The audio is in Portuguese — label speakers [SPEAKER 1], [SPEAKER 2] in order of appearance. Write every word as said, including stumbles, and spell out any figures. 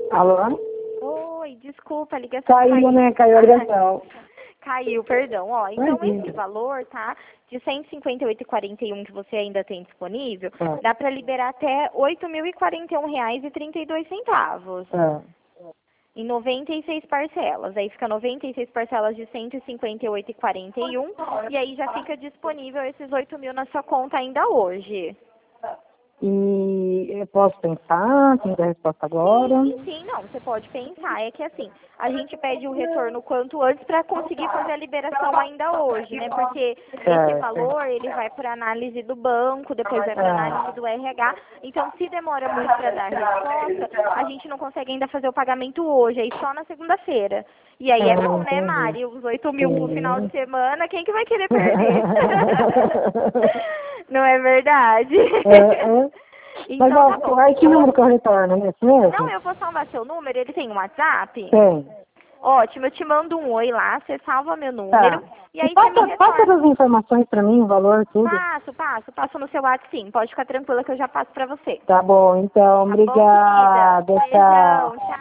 [SPEAKER 1] Alô?
[SPEAKER 2] Oi, desculpa, a ligação
[SPEAKER 1] Caiu,
[SPEAKER 2] caiu.
[SPEAKER 1] né? Caiu a ligação.
[SPEAKER 2] Caiu, perdão. Ó, então
[SPEAKER 1] Imagina.
[SPEAKER 2] esse valor, tá? De cento e cinquenta e oito reais e quarenta e um que você ainda tem disponível,
[SPEAKER 1] É.
[SPEAKER 2] dá para liberar até oito mil e quarenta e um reais e trinta e dois centavos.
[SPEAKER 1] É.
[SPEAKER 2] Em noventa e seis parcelas. Aí fica noventa e seis parcelas de cento e cinquenta e oito reais e quarenta e um e aí já fica disponível esses oito mil na sua conta ainda hoje.
[SPEAKER 1] E eu posso pensar, tem que dar a resposta agora.
[SPEAKER 2] Sim, sim, não, você pode pensar. É que assim, a gente pede o retorno quanto antes para conseguir fazer a liberação ainda hoje, né? Porque esse
[SPEAKER 1] Certo.
[SPEAKER 2] valor, ele vai para análise do banco, depois vai para
[SPEAKER 1] É.
[SPEAKER 2] análise do R H. Então, se demora muito para dar a resposta, a gente não consegue ainda fazer o pagamento hoje, aí só na segunda-feira. E aí é
[SPEAKER 1] É,
[SPEAKER 2] bom, né,
[SPEAKER 1] entendi.
[SPEAKER 2] Mari? Os oito mil pro final de
[SPEAKER 1] Sim.
[SPEAKER 2] semana, quem que vai querer perder? Não é verdade?
[SPEAKER 1] É, é. Mas
[SPEAKER 2] Então,
[SPEAKER 1] ó,
[SPEAKER 2] tá bom.
[SPEAKER 1] ai, que número que eu retorno, é esse
[SPEAKER 2] Não,
[SPEAKER 1] mesmo?
[SPEAKER 2] eu vou salvar seu número, ele tem um WhatsApp?
[SPEAKER 1] Tem.
[SPEAKER 2] Ótimo, eu te mando um oi lá, você salva meu número
[SPEAKER 1] Tá.
[SPEAKER 2] e
[SPEAKER 1] E
[SPEAKER 2] aí você me
[SPEAKER 1] passa, passa
[SPEAKER 2] retorna.
[SPEAKER 1] as informações pra mim, o valor, tudo.
[SPEAKER 2] Passo, passo, passo no seu WhatsApp sim, pode ficar tranquila que eu já passo pra você.
[SPEAKER 1] Tá bom, então,
[SPEAKER 2] Tá bom, querida?
[SPEAKER 1] obrigada, tchau.
[SPEAKER 2] Beijão, tchau.